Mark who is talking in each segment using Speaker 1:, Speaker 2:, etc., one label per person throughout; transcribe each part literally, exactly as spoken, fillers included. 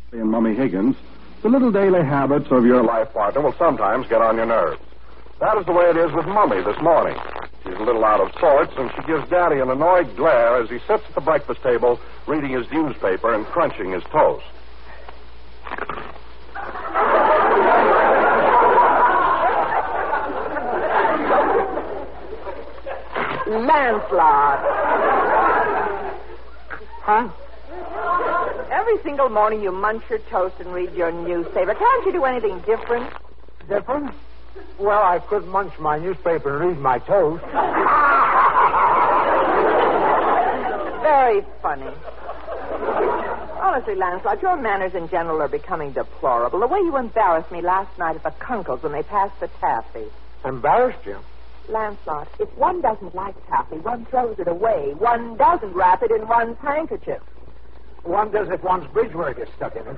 Speaker 1: And Mummy Higgins, the little daily habits of your life partner will sometimes get on your nerves. That is the way it is with Mummy this morning. She's a little out of sorts, and she gives Daddy an annoyed glare as he sits at the breakfast table reading his newspaper and crunching his toast.
Speaker 2: Lancelot.
Speaker 3: Huh?
Speaker 2: Every single morning you munch your toast and read your newspaper. Can't you do anything different?
Speaker 3: Different? Well, I could munch my newspaper and read my toast.
Speaker 2: Very funny. Honestly, Lancelot, your manners in general are becoming deplorable. The way you embarrassed me last night at the Kunkel's when they passed the taffy.
Speaker 3: Embarrassed you?
Speaker 2: Lancelot, if one doesn't like taffy, one throws it away. One doesn't wrap it in one's handkerchief.
Speaker 3: One does if one's bridge work is stuck in it.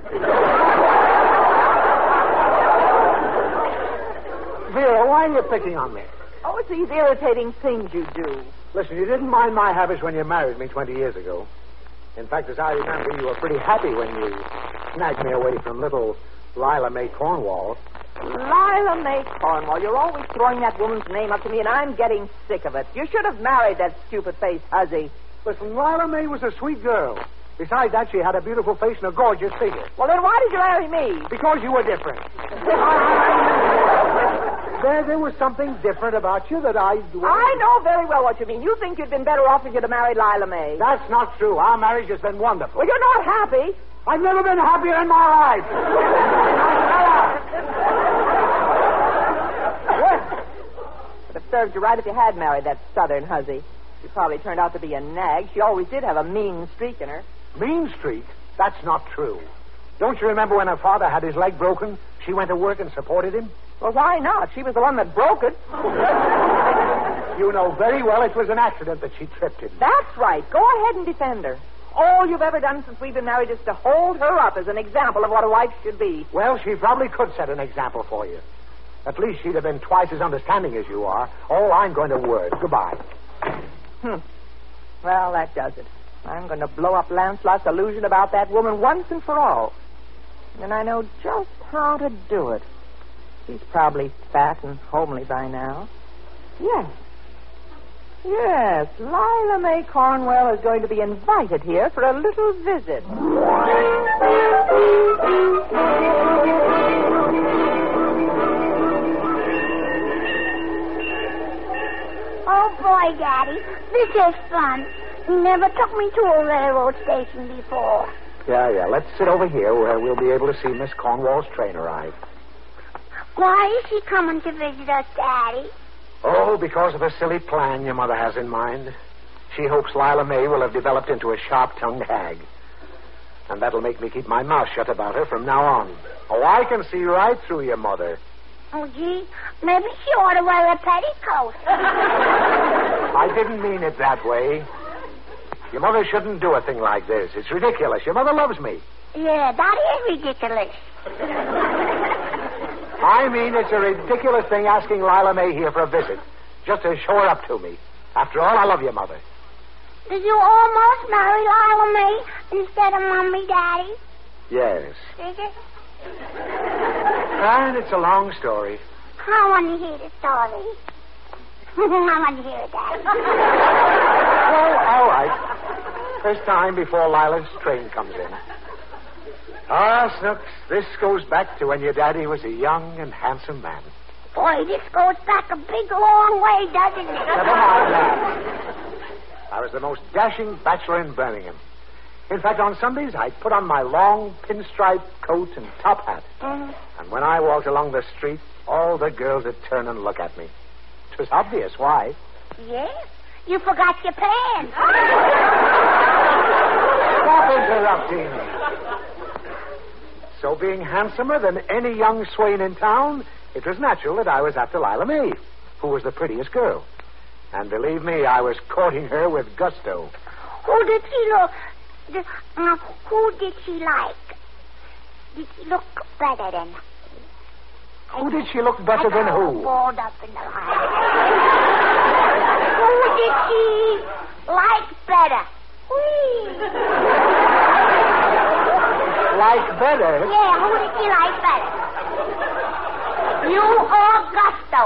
Speaker 3: Vera, why are you picking on me?
Speaker 2: Oh, it's these irritating things you do.
Speaker 3: Listen, you didn't mind my habits when you married me twenty years ago. In fact, as I remember, you were pretty happy when you snagged me away from little Lila Mae Cornwall.
Speaker 2: Lila Mae Cornwall, you're always throwing that woman's name up to me, and I'm getting sick of it. You should have married that stupid-faced hussy.
Speaker 3: Listen, Lila Mae was a sweet girl. Besides that, she had a beautiful face and a gorgeous figure.
Speaker 2: Well, then why did you marry me?
Speaker 3: Because you were different. there, there was something different about you that I...
Speaker 2: I know very well what you mean. You think you'd been better off if you'd have married Lila Mae.
Speaker 3: That's not true. Our marriage has been wonderful.
Speaker 2: Well, you're not happy.
Speaker 3: I've never been happier in my life.
Speaker 2: Would have served you right if you had married that southern hussy. She probably turned out to be a nag. She always did have a mean streak in her.
Speaker 3: Mean streak? That's not true. Don't you remember when her father had his leg broken? She went to work and supported him?
Speaker 2: Well, why not? She was the one that broke it.
Speaker 3: You know very well it was an accident that she tripped him.
Speaker 2: That's right. Go ahead and defend her. All you've ever done since we've been married is to hold her up as an example of what a wife should be.
Speaker 3: Well, she probably could set an example for you. At least she'd have been twice as understanding as you are. Oh, I'm going to word. Goodbye.
Speaker 2: Hmm. Well, that does it. I'm going to blow up Lancelot's illusion about that woman once and for all. And I know just how to do it. She's probably fat and homely by now. Yes. Yes, Lila Mae Cornwell is going to be invited here for a little visit.
Speaker 4: Oh, boy, Daddy, this is fun. You never took me to a railroad station before.
Speaker 3: Yeah, yeah. Let's sit over here where we'll be able to see Miss Cornwall's train arrive.
Speaker 4: Why is she coming to visit us, Daddy?
Speaker 3: Oh, because of a silly plan your mother has in mind. She hopes Lila Mae will have developed into a sharp-tongued hag. And that'll make me keep my mouth shut about her from now on. Oh, I can see right through your mother.
Speaker 4: Oh, gee, maybe she ought to wear a petticoat.
Speaker 3: I didn't mean it that way. Your mother shouldn't do a thing like this. It's ridiculous. Your mother loves me.
Speaker 4: Yeah, that is ridiculous.
Speaker 3: I mean, it's a ridiculous thing asking Lila Mae here for a visit, just to show her up to me. After all, I love your mother.
Speaker 4: Did you almost marry Lila Mae instead of Mommy, Daddy?
Speaker 3: Yes.
Speaker 4: Did you?
Speaker 3: And it's a long story.
Speaker 4: I want to hear the story. I want to hear it, Daddy.
Speaker 3: Well, all right. There's time before Lila's train comes in. Ah, Snooks, this goes back to when your daddy was a young and handsome man.
Speaker 4: Boy, this goes back a big, long way, doesn't it?
Speaker 3: Never mind that. I was the most dashing bachelor in Birmingham. In fact, on Sundays, I'd put on my long pinstripe coat and top hat.
Speaker 4: Mm.
Speaker 3: And when I walked along the street, all the girls would turn and look at me. It was obvious why.
Speaker 4: Yes? You forgot your pants.
Speaker 3: Stop interrupting. So being handsomer than any young swain in town, it was natural that I was after Lila Mae, who was the prettiest girl. And believe me, I was courting her with gusto.
Speaker 4: Who did she look? The, uh, who did she like? Did she look better than...
Speaker 3: Who did she look better than who?
Speaker 4: Balled up in the line. Who did she like better? Whee!
Speaker 3: like better?
Speaker 4: Yeah, who did she like better? You or Gusto?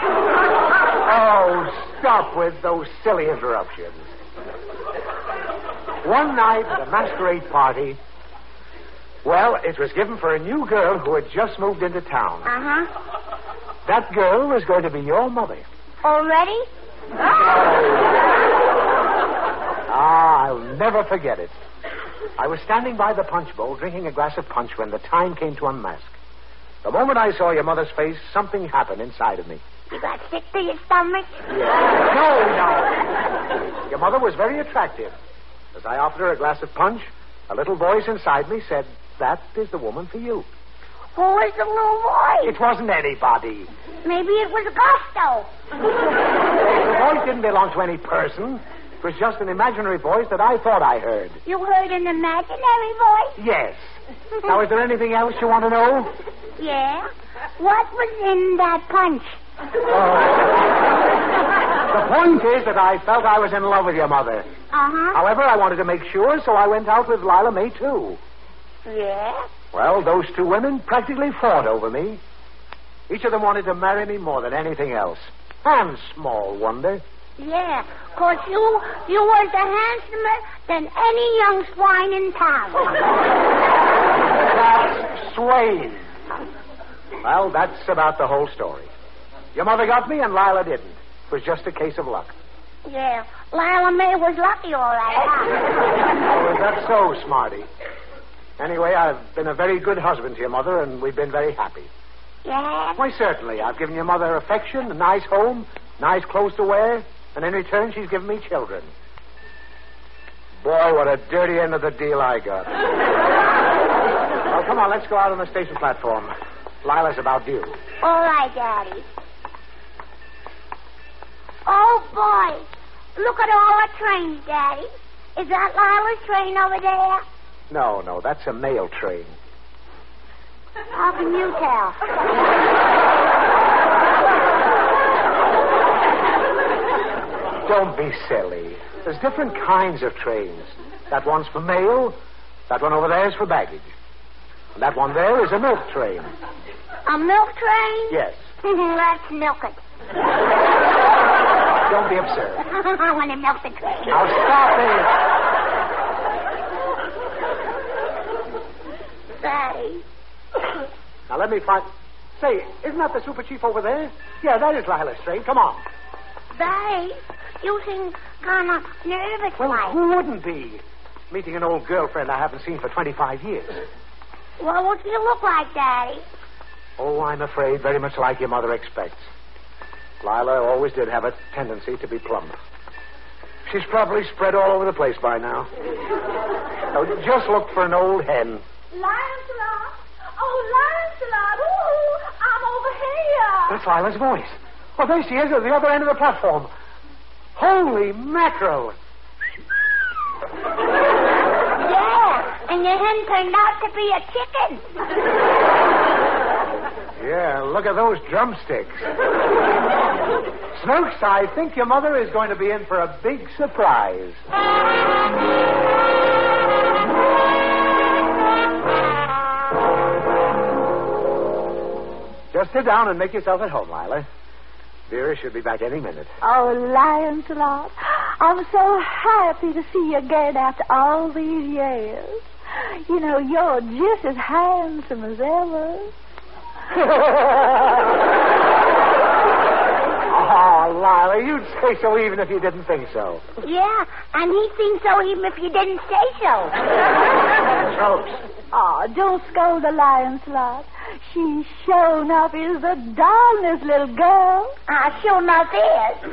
Speaker 3: Oh, stop with those silly interruptions. One night at a masquerade party, well, it was given for a new girl who had just moved into town.
Speaker 4: Uh-huh.
Speaker 3: That girl was going to be your mother.
Speaker 4: Already?
Speaker 3: Ah, I'll never forget it. I was standing by the punch bowl drinking a glass of punch when the time came to unmask. The moment I saw your mother's face, something happened inside of me.
Speaker 4: You got sick to your stomach?
Speaker 3: Yeah. No, no. Your mother was very attractive. As I offered her a glass of punch, a little voice inside me said, "That is the woman for you."
Speaker 4: Who was the little voice?
Speaker 3: It wasn't anybody.
Speaker 4: Maybe it was Gusto.
Speaker 3: The voice didn't belong to any person. It was just an imaginary voice that I thought I heard.
Speaker 4: You heard an imaginary voice?
Speaker 3: Yes. Now, is there anything else you want to know?
Speaker 4: Yeah. What was in that punch?
Speaker 3: Oh. The point is that I felt I was in love with your mother.
Speaker 4: Uh-huh.
Speaker 3: However, I wanted to make sure, so I went out with Lila May, too.
Speaker 4: Yeah?
Speaker 3: Well, those two women practically fought over me. Each of them wanted to marry me more than anything else. And small wonder.
Speaker 4: Yeah, 'cause you, you were the handsomer than any young swine in town.
Speaker 3: That's Swain. Well, that's about the whole story. Your mother got me and Lila didn't. It was just a case of luck.
Speaker 4: Yeah, Lila May was lucky, all right.
Speaker 3: Oh, is that so, Smarty? Anyway, I've been a very good husband to your mother, and we've been very happy.
Speaker 4: Yeah?
Speaker 3: Why, certainly. I've given your mother affection, a nice home, nice clothes to wear, and in return, she's given me children. Boy, what a dirty end of the deal I got. Well, come on, let's go out on the station platform. Lila's about due.
Speaker 4: All right, Daddy. Oh, boy. Look at all the trains, Daddy. Is that Lila's train over there?
Speaker 3: No, no, that's a mail train.
Speaker 4: How can you tell?
Speaker 3: Don't be silly. There's different kinds of trains. That one's for mail. That one over there is for baggage. And that one there is a milk train.
Speaker 4: A milk train?
Speaker 3: Yes.
Speaker 4: Let's milk it.
Speaker 3: Don't be absurd.
Speaker 4: I want to milk the train.
Speaker 3: Now stop it.
Speaker 4: Daddy.
Speaker 3: Now let me find... Say, isn't that the super chief over there? Yeah, that is Lila's train. Come on.
Speaker 4: Daddy, you seem kind of nervous
Speaker 3: Well,
Speaker 4: like.
Speaker 3: who wouldn't be? Meeting an old girlfriend I haven't seen for twenty-five years.
Speaker 4: Well, what do you look like, Daddy?
Speaker 3: Oh, I'm afraid very much like your mother expects. Lila always did have a tendency to be plump. She's probably spread all over the place by now. Oh, just look for an old hen.
Speaker 5: Lancelot! Oh, Lancelot! Ooh, I'm over here!
Speaker 3: That's Lila's voice. Oh, there she is at the other end of the platform. Holy mackerel!
Speaker 4: Yeah, and your hen turned out to be a chicken.
Speaker 3: Yeah, look at those drumsticks. Snooks, I think your mother is going to be in for a big surprise. Just sit down and make yourself at home, Lila. Vera should be back any minute.
Speaker 5: Oh, Lancelot, I'm so happy to see you again after all these years. You know, you're just as handsome as ever.
Speaker 3: Oh, Lila, you'd say so even if you didn't think so.
Speaker 4: Yeah, and he'd think so even if you didn't say so.
Speaker 3: Jokes.
Speaker 5: Oh, don't scold the Lancelot. She sure enough is the darndest little girl.
Speaker 4: Ah, uh, sure enough is.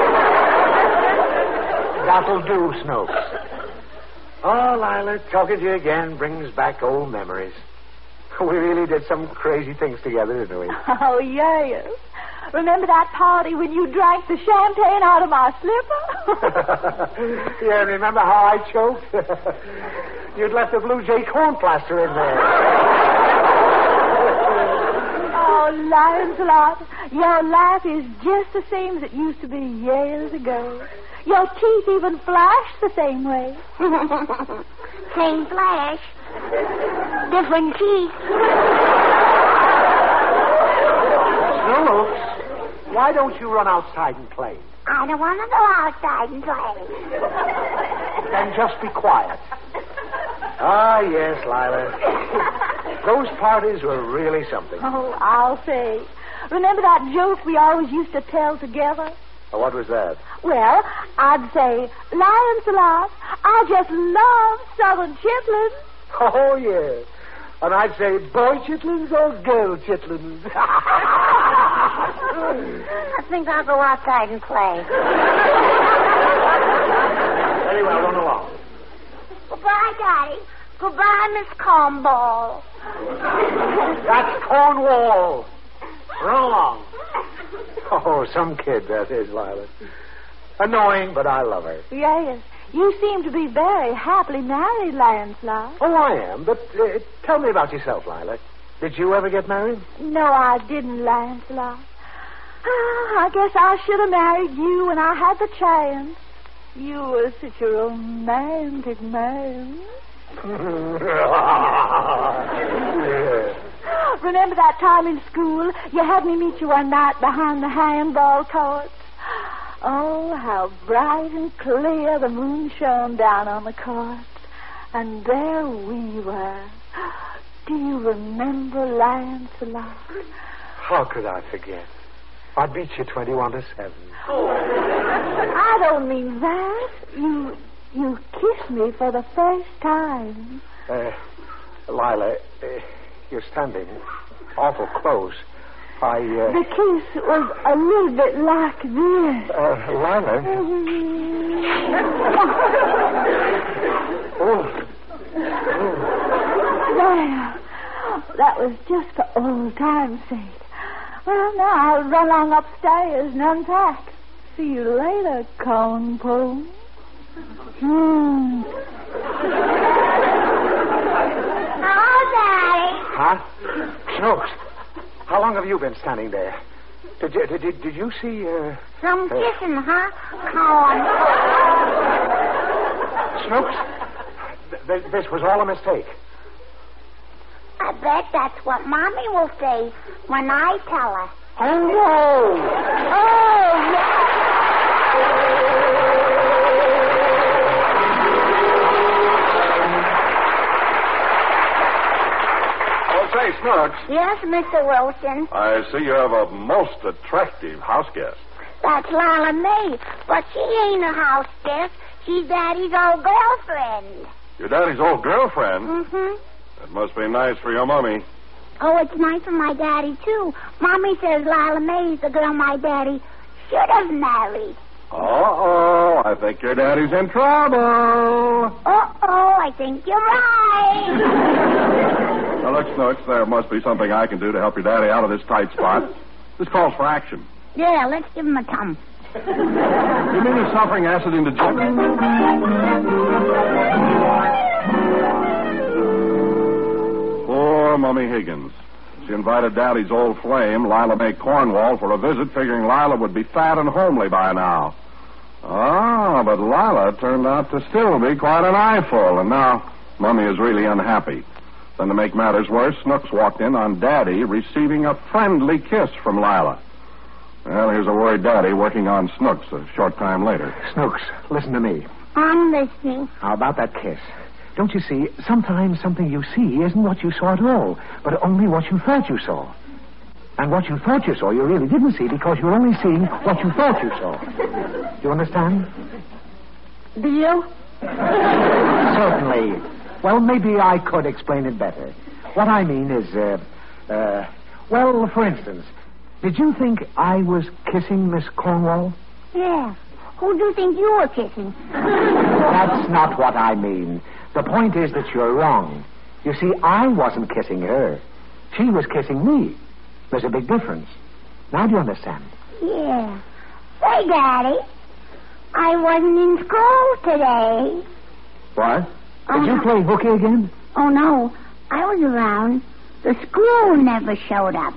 Speaker 3: That'll do, Snooks. Oh, Lila, talking to you again brings back old memories. We really did some crazy things together, didn't we?
Speaker 5: Oh, yes. Remember that party when you drank the champagne out of my slipper?
Speaker 3: Yeah, remember how I choked? You'd left a Blue Jay corn plaster in there.
Speaker 5: Oh, Lancelot, your laugh is just the same as it used to be years ago. Your teeth even flash the same way.
Speaker 4: Same flash. Different teeth.
Speaker 3: Snooks, why don't you run outside and play?
Speaker 4: I don't want to go outside and play.
Speaker 3: Then just be quiet. Ah, yes, Lila. Those parties were really something.
Speaker 5: Oh, I'll say. Remember that joke we always used to tell together?
Speaker 3: Oh, what was that?
Speaker 5: Well, I'd say, Lancelot, I just love southern chitlins.
Speaker 3: Oh, yeah. And I'd say, boy chitlins or girl chitlins?
Speaker 4: I think I'll go outside and play.
Speaker 3: Very well, run along.
Speaker 4: Goodbye, Daddy. Goodbye, Miss Cornball.
Speaker 3: That's Cornwall. Run along. Oh, some kid that is, Lila. Annoying, but I love her.
Speaker 5: Yes. You seem to be very happily married, Lancelot.
Speaker 3: Oh, I am. But uh, tell me about yourself, Lila. Did you ever get married?
Speaker 5: No, I didn't, Lancelot. Oh, I guess I should have married you when I had the chance. You were such a romantic man. Remember that time in school you had me meet you one night behind the handball courts? Oh, how bright and clear the moon shone down on the court. And there we were. Do you remember, Lancelot?
Speaker 3: How could I forget? I beat you twenty-one to seven.
Speaker 5: I don't mean that. You you kissed me for the first time.
Speaker 3: Uh, Lila, uh, you're standing awful close. I, uh...
Speaker 5: The kiss was a little bit like this.
Speaker 3: Uh, Lila? oh. oh.
Speaker 5: There. That was just for old time's sake. Well, now I'll run on upstairs and unpack. See you later, cone pole. Hmm.
Speaker 4: Hello, Daddy.
Speaker 3: Huh? Snooks, how long have you been standing there? Did you, did, did, did you see, uh...
Speaker 4: Some
Speaker 3: uh,
Speaker 4: kissing, huh? Corn.
Speaker 3: Snooks, th- th- this was all a mistake.
Speaker 4: I bet that's what Mommy will say when I tell her.
Speaker 3: Oh, no!
Speaker 5: Oh, no!
Speaker 1: Oh, say, Snooks.
Speaker 4: Yes, Mister Wilson.
Speaker 1: I see you have a most attractive house guest.
Speaker 4: That's Lila May. But she ain't a house guest. She's Daddy's old girlfriend.
Speaker 1: Your daddy's old girlfriend?
Speaker 4: Mm-hmm.
Speaker 1: That must be nice for your mommy.
Speaker 4: Oh, it's nice for my daddy, too. Mommy says Lila May's the girl my daddy should have married.
Speaker 1: Uh-oh, I think your daddy's in trouble.
Speaker 4: Uh-oh, I think you're right.
Speaker 1: Now, look, Snooks, there must be something I can do to help your daddy out of this tight spot. This calls for action.
Speaker 4: Yeah, let's give him a thumb.
Speaker 1: You mean he's suffering acid indigestion? Poor Mummy Higgins. She invited Daddy's old flame, Lila May Cornwall, for a visit, figuring Lila would be fat and homely by now. Ah, but Lila turned out to still be quite an eyeful, and now Mummy is really unhappy. Then to make matters worse, Snooks walked in on Daddy receiving a friendly kiss from Lila. Well, here's a worried Daddy working on Snooks a short time later.
Speaker 3: Snooks, listen to me.
Speaker 4: I'm listening.
Speaker 3: How about that kiss? Don't you see, sometimes something you see isn't what you saw at all, but only what you thought you saw. And what you thought you saw, you really didn't see because you were only seeing what you thought you saw. Do you understand?
Speaker 4: Do you?
Speaker 3: Certainly. Well, maybe I could explain it better. What I mean is, uh, uh, well, for instance, did you think I was kissing Miss Cornwall?
Speaker 4: Yeah. Who do you think you were kissing?
Speaker 3: That's not what I mean. The point is that you're wrong. You see, I wasn't kissing her. She was kissing me. There's a big difference. Now do you understand?
Speaker 4: Yeah. Say, Daddy, I wasn't in school today.
Speaker 3: What?
Speaker 4: Oh,
Speaker 3: Did you
Speaker 4: no.
Speaker 3: play hooky again?
Speaker 4: Oh, no. I was around. The school never showed up.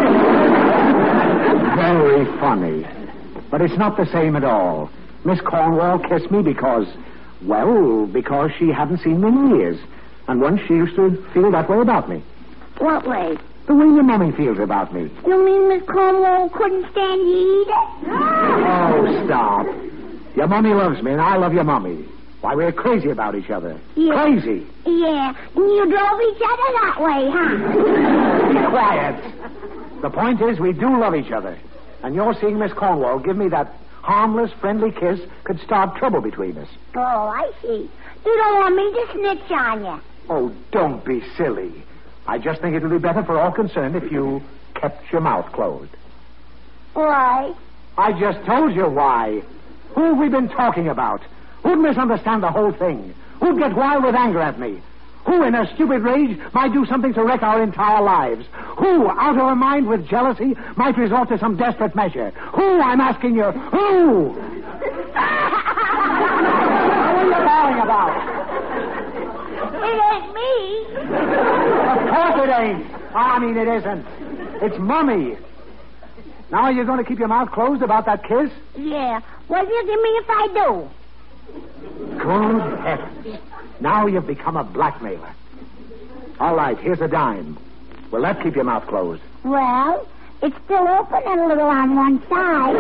Speaker 3: Very funny. But it's not the same at all. Miss Cornwall kissed me because, well, because she hadn't seen me in years. And once she used to feel that way about me.
Speaker 4: What way?
Speaker 3: The way your mommy feels about me.
Speaker 4: You mean Miss Cornwall couldn't stand you either?
Speaker 3: Oh, stop. Your mommy loves me, and I love your mommy. Why, we're crazy about each other.
Speaker 4: Yeah.
Speaker 3: Crazy.
Speaker 4: Yeah. And you drove each other that way, huh?
Speaker 3: Be quiet. The point is, we do love each other. And your seeing Miss Cornwall give me that harmless, friendly kiss could start trouble between us.
Speaker 4: Oh, I see. You don't want me to snitch on you.
Speaker 3: Oh, don't be silly. I just think it would be better for all concerned if you kept your mouth closed.
Speaker 4: Why?
Speaker 3: I just told you why. Who have we been talking about? Who'd misunderstand the whole thing? Who'd get wild with anger at me? Who, in a stupid rage, might do something to wreck our entire lives? Who, out of her mind with jealousy, might resort to some desperate measure? Who, I'm asking you, who? What are you bawling about?
Speaker 4: It ain't me.
Speaker 3: Of course it ain't. I mean, it isn't. It's Mummy. Now you're going to keep your mouth closed about that kiss?
Speaker 4: Yeah. What do you give me if I do?
Speaker 3: Good heavens. Now you've become a blackmailer. All right, here's a dime. Will that keep your mouth closed?
Speaker 4: Well, it's still open a little on one side.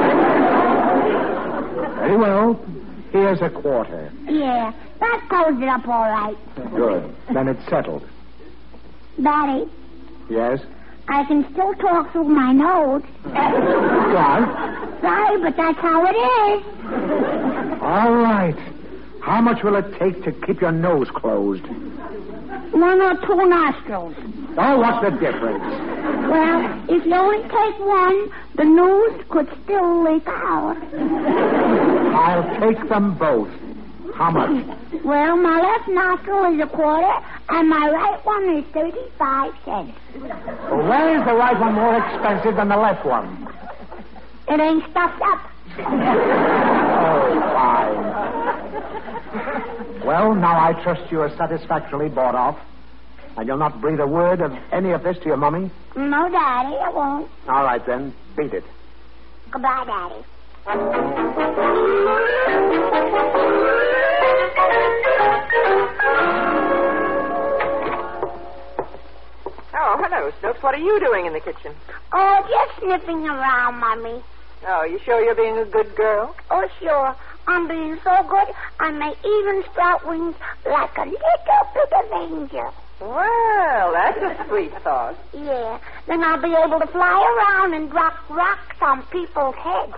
Speaker 3: Very well. Here's a quarter.
Speaker 4: Yeah, that closed it up all right.
Speaker 3: Good. Then it's settled.
Speaker 4: Daddy,
Speaker 3: Yes?
Speaker 4: I can still talk through my nose.
Speaker 3: What?
Speaker 4: Sorry, but that's how it is.
Speaker 3: All right. How much will it take to keep your nose closed?
Speaker 4: One or two nostrils.
Speaker 3: Oh, what's the difference?
Speaker 4: Well, if you only take one, the nose could still leak out.
Speaker 3: I'll take them both. How much?
Speaker 4: Well, my left nostril is a quarter, and my right one is thirty-five cents.
Speaker 3: Well, where is the right one more expensive than the left one?
Speaker 4: It ain't stuffed up.
Speaker 3: Oh, fine. Well, now I trust you are satisfactorily bought off. And you'll not breathe a word of any of this to your mummy?
Speaker 4: No, Daddy, I won't.
Speaker 3: All right, then. Beat it.
Speaker 4: Goodbye, Daddy.
Speaker 2: Oh, hello, Snooks. What are you doing in the kitchen?
Speaker 4: Oh, just sniffing around, Mommy.
Speaker 2: Oh, you sure you're being a good girl?
Speaker 4: Oh, sure. I'm being so good, I may even sprout wings like a little bit of angel.
Speaker 2: Well, that's a sweet thought.
Speaker 4: Yeah. Then I'll be able to fly around and drop rocks on people's heads.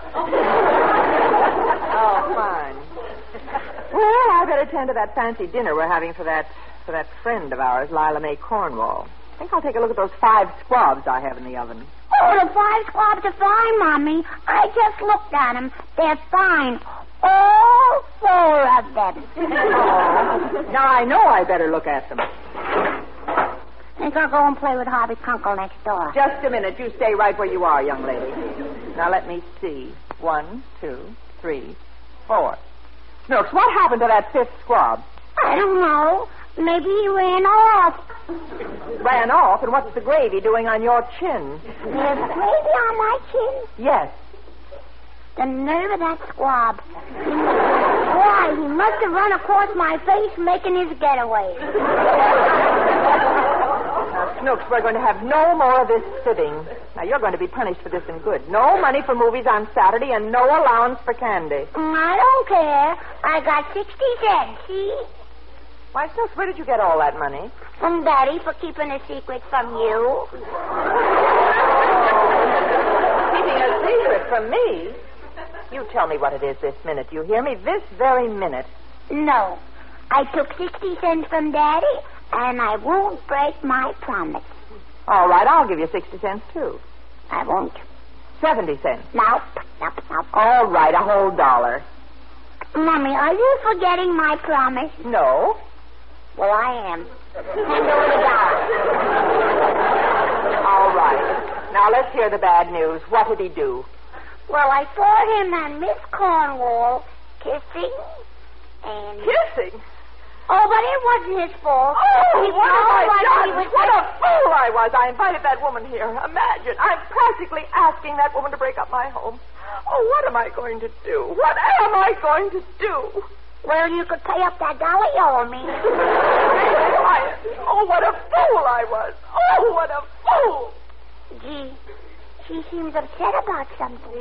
Speaker 2: Oh, fine. Well, I better attend to that fancy dinner we're having for that for that friend of ours, Lila Mae Cornwall. I think I'll take a look at those five squabs I have in the oven.
Speaker 4: Oh, the five squabs are fine, Mommy. I just looked at them. They're fine. All four of them.
Speaker 2: Oh. Now I know I better look at them.
Speaker 4: Think I'll go and play with Harvey Kunkel next door.
Speaker 2: Just a minute. You stay right where you are, young lady. Now let me see. One, two, three, four. Snooks, what happened to that fifth squab?
Speaker 4: I don't know. Maybe he ran off.
Speaker 2: Ran off? And what's the gravy doing on your chin?
Speaker 4: There's gravy on my chin?
Speaker 2: Yes.
Speaker 4: The nerve of that squab. Why, he must have run across my face making his getaway.
Speaker 2: Now, Snooks, we're going to have no more of this fibbing. Now, you're going to be punished for this in good. No money for movies on Saturday and no allowance for candy.
Speaker 4: I don't care. I got sixty cents, see?
Speaker 2: Why, Snooks, where did you get all that money?
Speaker 4: From Daddy for keeping a secret from you.
Speaker 2: Keeping a secret from me? You tell me what it is this minute. You hear me? This very minute.
Speaker 4: No. I took sixty cents from Daddy, and I won't break my promise.
Speaker 2: All right, I'll give you sixty cents, too.
Speaker 4: I won't.
Speaker 2: Seventy cents.
Speaker 4: Nope. Nope, nope.
Speaker 2: All right, a whole dollar.
Speaker 4: Mommy, are you forgetting my promise?
Speaker 2: No.
Speaker 4: Well, I am. Hand over the dollar.
Speaker 2: All right. Now, let's hear the bad news. What did he do?
Speaker 4: Well, I saw him and Miss Cornwall kissing and...
Speaker 2: Kissing?
Speaker 4: Oh, but it wasn't his fault.
Speaker 2: Oh,
Speaker 4: He
Speaker 2: what have I
Speaker 4: like
Speaker 2: done?
Speaker 4: he was
Speaker 2: What
Speaker 4: just-
Speaker 2: a fool I was. I invited that woman here. Imagine. I'm practically asking that woman to break up my home. Oh, what am I going to do? What am I going to do?
Speaker 4: Well, you could pay up that dollar you owe me.
Speaker 2: I what a fool I was. Oh, what a fool.
Speaker 4: Gee, she seems upset about something.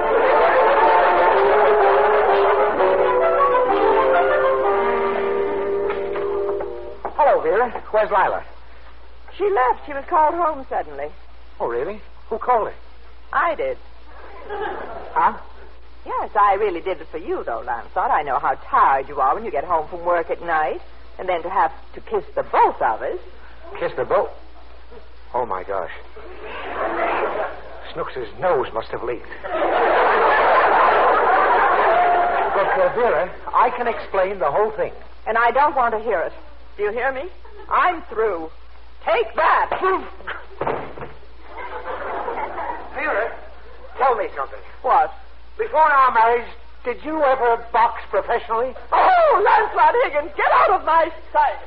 Speaker 3: Hello, Vera. Where's Lila?
Speaker 2: She left. She was called home suddenly.
Speaker 3: Oh, really? Who called her?
Speaker 2: I did.
Speaker 3: Huh?
Speaker 2: Yes, I really did it for you, though, Lancelot. I know how tired you are when you get home from work at night. And then to have to kiss the both of us.
Speaker 3: Kiss the boat? Oh, my gosh. Snooks' nose must have leaked. Look, uh, Vera, I can explain the whole thing.
Speaker 2: And I don't want to hear it. Do you hear me? I'm through. Take that.
Speaker 3: Vera, tell me something.
Speaker 2: What?
Speaker 3: Before our marriage, did you ever box professionally?
Speaker 2: Oh, Lancelot Higgins, get out of my sight.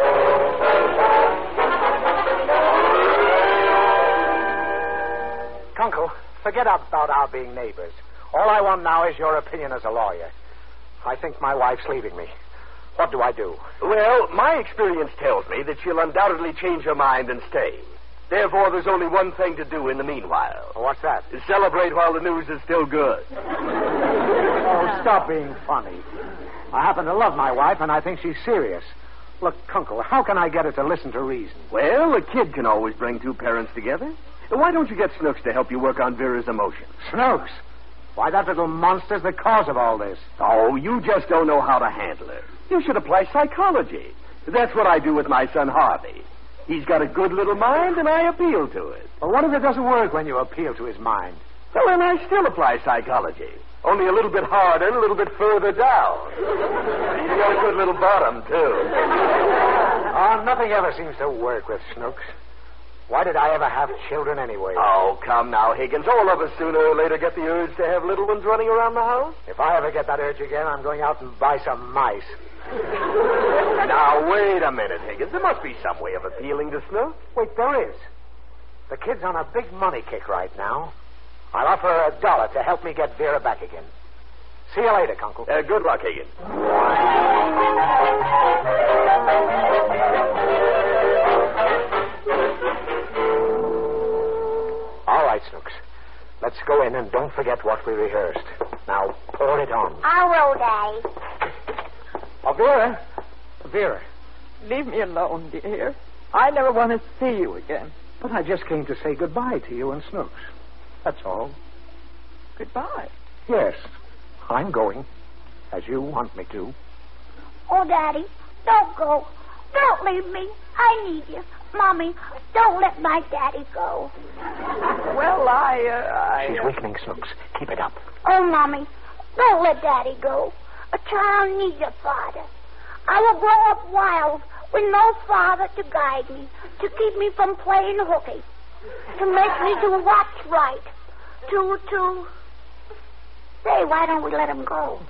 Speaker 3: Kunkel, forget about our being neighbors. All I want now is your opinion as a lawyer. I think my wife's leaving me. What do I do?
Speaker 6: Well, my experience tells me that she'll undoubtedly change her mind and stay. Therefore, there's only one thing to do in the meanwhile.
Speaker 3: What's that?
Speaker 6: Celebrate while the news is still good.
Speaker 3: Oh, stop being funny. I happen to love my wife, and I think she's serious. Look, Kunkel, how can I get her to listen to reason?
Speaker 6: Well, a kid can always bring two parents together. Why don't you get Snooks to help you work on Vera's emotions?
Speaker 3: Snooks? Why, that little monster's the cause of all this.
Speaker 6: Oh, you just don't know how to handle her. You should apply psychology. That's what I do with my son Harvey. He's got a good little mind, and I appeal to it.
Speaker 3: Well, what if it doesn't work when you appeal to his mind?
Speaker 6: Well, then I still apply psychology. Only a little bit harder and a little bit further down. He's got a good little bottom, too.
Speaker 3: Oh, nothing ever seems to work with Snooks. Why did I ever have children anyway?
Speaker 6: Oh, come now, Higgins. All of us sooner or later get the urge to have little ones running around the house.
Speaker 3: If I ever get that urge again, I'm going out and buy some mice.
Speaker 6: Now, wait a minute, Higgins. There must be some way of appealing to Snooks.
Speaker 3: Wait, there is. The kid's on a big money kick right now. I'll offer her a dollar to help me get Vera back again. See you later, Kunkel.
Speaker 6: Uh, good luck, Higgins.
Speaker 3: All right, Snooks. Let's go in and don't forget what we rehearsed. Now, pour it on.
Speaker 4: I will, Daddy.
Speaker 3: Oh, Vera. Vera.
Speaker 2: Leave me alone, dear. I never want to see you again.
Speaker 3: But I just came to say goodbye to you and Snooks. That's all.
Speaker 2: Goodbye.
Speaker 3: Yes. I'm going, as you want me to.
Speaker 4: Oh, Daddy, don't go. Don't leave me. I need you. Mommy, don't let my daddy go.
Speaker 2: Well, I, uh, I...
Speaker 3: She's
Speaker 2: uh...
Speaker 3: weakening, Snooks. Keep it up.
Speaker 4: Oh, Mommy, don't let Daddy go. A child needs a father. I will grow up wild with no father to guide me, to keep me from playing hooky, to make me do what's right, to, to... Say, why don't we let him go?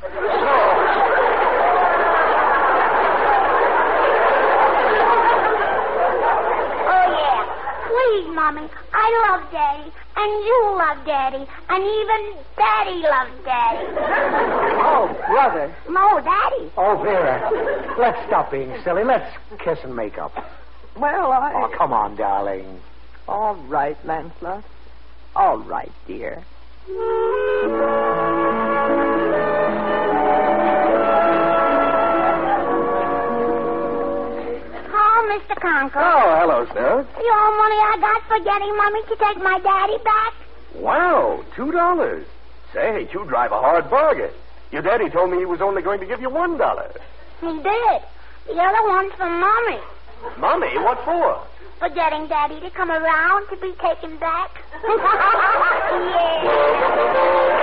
Speaker 4: Please, Mommy, I love Daddy, and you love Daddy, and even Daddy loves Daddy.
Speaker 2: Oh, brother.
Speaker 4: No, Daddy.
Speaker 3: Oh, Vera, let's stop being silly. Let's kiss and make up.
Speaker 2: Well, I...
Speaker 3: Oh, come on, darling.
Speaker 2: All right, Lancelot. All right, dear.
Speaker 4: Mister Conker.
Speaker 6: Oh, hello, sir.
Speaker 4: The all money I got for getting Mommy to take my daddy back?
Speaker 6: Wow, two dollars. Say, you drive a hard bargain. Your daddy told me he was only going to give you one dollar.
Speaker 4: He did. The other one's for Mommy.
Speaker 6: Mommy? What for?
Speaker 4: For getting Daddy to come around to be taken back. Yeah.